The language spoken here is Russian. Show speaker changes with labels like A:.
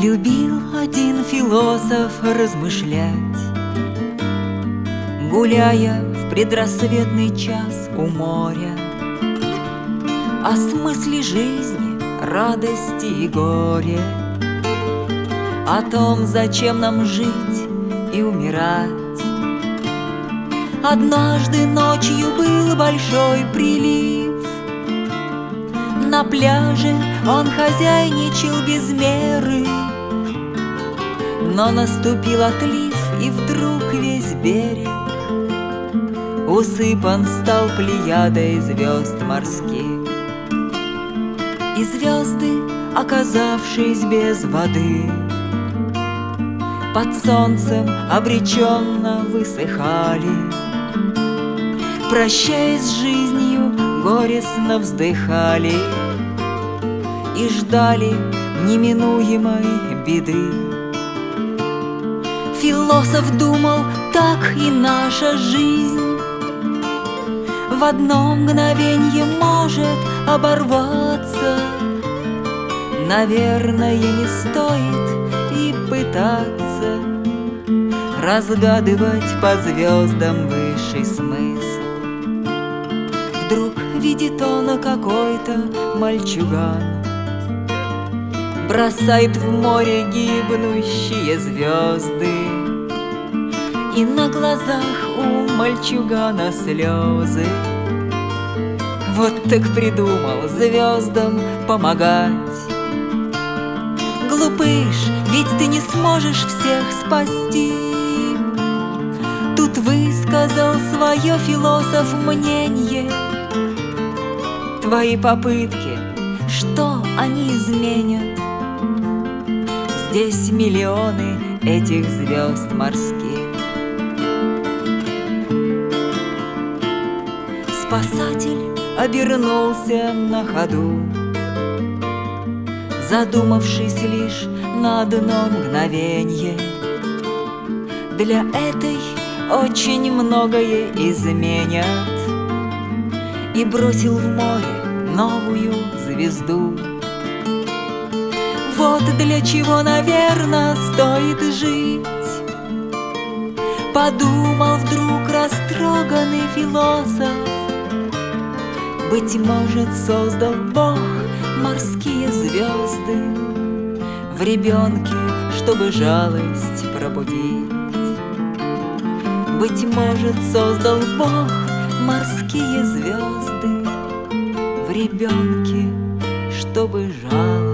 A: Любил один философ размышлять, гуляя в предрассветный час у моря, о смысле жизни, радости и горе, о том, зачем нам жить и умирать. Однажды ночью был большой прилив, на пляже он хозяйничал без меры, но наступил отлив, и вдруг весь берег усыпан стал плеядой звезд морских. И звезды, оказавшись без воды, под солнцем обреченно высыхали, прощаясь с жизнью, горестно вздыхали и ждали неминуемой беды. Философ думал, так и наша жизнь в одно мгновенье может оборваться. Наверное, не стоит и пытаться разгадывать по звездам высший смысл. Вдруг видит он какой-то мальчуган, бросает в море гибнущие звезды, и на глазах у мальчугана слезы. Вот так придумал звездам помогать. Глупыш, ведь ты не сможешь всех спасти. Тут высказал свое философ мнение. Твои попытки, что они изменят? Здесь миллионы этих звезд морских. Спасатель обернулся на ходу, задумавшись лишь на одно мгновенье. Для этой очень многое изменят, и бросил в море новую звезду. Вот для чего, наверное, стоит жить, подумал вдруг растроганный философ. Быть может, создал Бог морские звезды в ребенке, чтобы жалость пробудить. Быть может, создал Бог морские звезды в ребенке, чтобы жалость